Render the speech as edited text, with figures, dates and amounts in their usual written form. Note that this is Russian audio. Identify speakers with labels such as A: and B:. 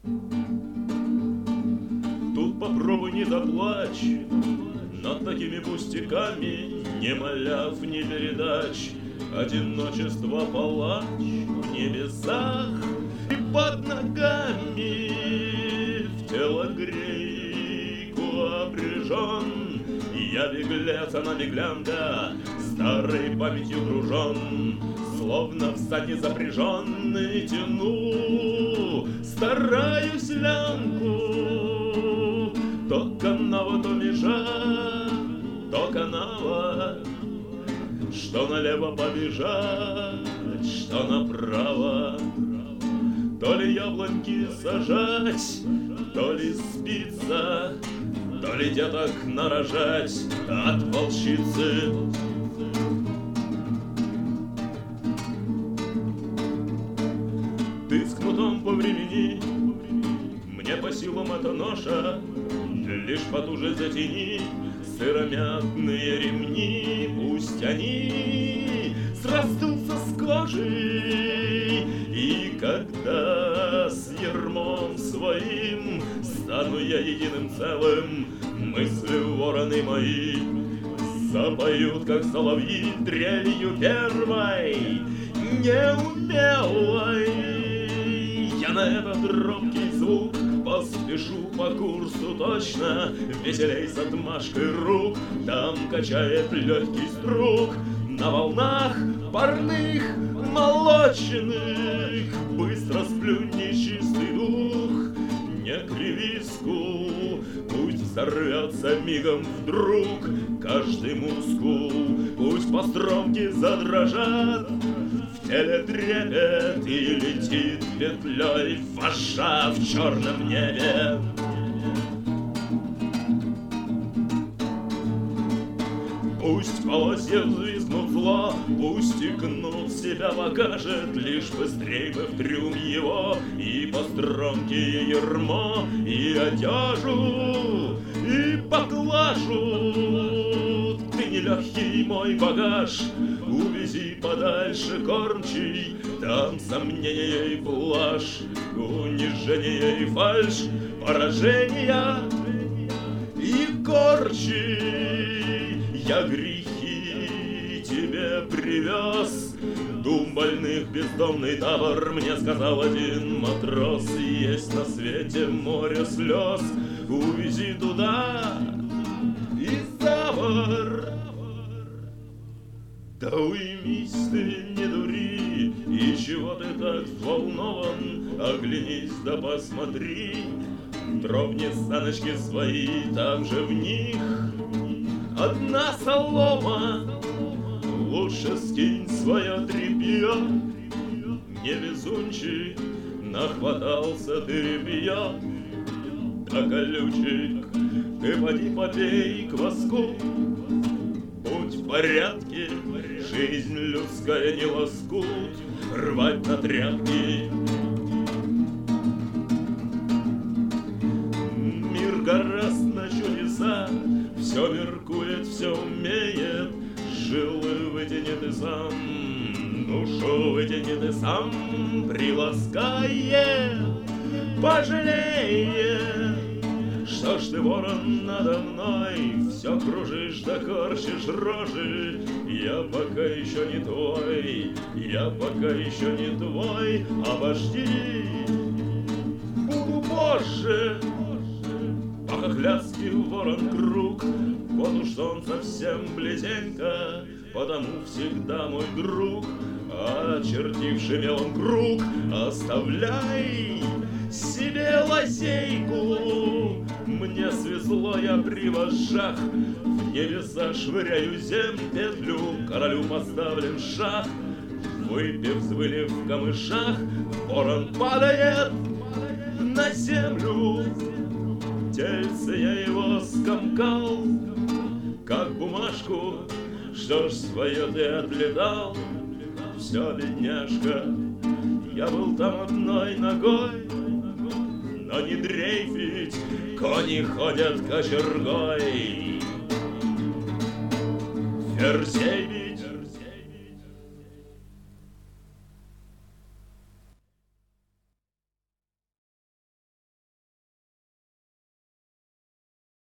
A: Тут попробуй не заплачь над такими пустяками, не моляв ни передач. Одиночество палач в небесах и под ногами, в тело грейку опряжен. Я беглец, она беглянка, старой памятью гружен, словно в сане запряженный тяну, стараюсь лямку. То канава, то межа, то канава, что налево побежать, что направо. То ли яблоньки сажать, то ли спица, то ли деток нарожать от волчицы. Ты с кнутом по времени, мне по силам эта ноша, лишь потуже затяни сыромятные ремни, пусть они срастутся с кожей, и когда с ярмом своим стану я единым целым, мысли вороны мои запоют, как соловьи, трелью первой неумелой. Я на этот робкий звук поспешу по курсу точно, веселей с отмашкой рук, там качает легкий струк на волнах парных молочных. Быстро сплюнь нечистый дух, не кривиску, пусть взорвется мигом вдруг каждый мускул, пусть постромки задрожат, в теле трепет и летит петлей вожжа в черном небе. Пусть полосья взвизгнут зло, пусть и кнут себя покажет, лишь быстрей бы в трюм его и по стромке и ярмо, и одежу, и поклажу. Ты нелегкий мой багаж, увези подальше кормчий, там сомнения и блажь, унижение и фальшь, поражения и корчи. Я грехи тебе привез, дум больных бездомный табор, мне сказал один матрос. Есть на свете море слез, увези туда и забор. Да уймись ты, не дури, и чего ты так взволнован? Оглянись да посмотри, тропни саночки свои, там же в них одна солома. Лучше скинь свое тряпье, не везунчик, нахватался ты репья. Да колючек, ты поди попей кваску, будь в порядке, жизнь людская не лоскут, рвать на тряпки. Мир гораст на чудеса, все меркует, все умеет, жилы вытяни ты сам, душу вытяни ты сам, приласкает, пожалеет. Что ж ты, ворон, надо мной все кружишь да корчишь рожи? Я пока еще не твой, я пока еще не твой, обожди, буду позже. По-хохляцки ворон круг, вот уж он совсем близенько, потому всегда мой друг. Очертивший мелом круг, оставляй себе лазейку. Мне свезло, я при вожжах, в небеса швыряю петлю, королю поставлен шах. Выпив, взвыли в камышах, ворон падает на землю. Тельце я его скомкал, как бумажку. Что ж свое ты отлетал? Все, бедняжка, я был там одной ногой, но не дрейфить, кони ходят кочергой. Ферзей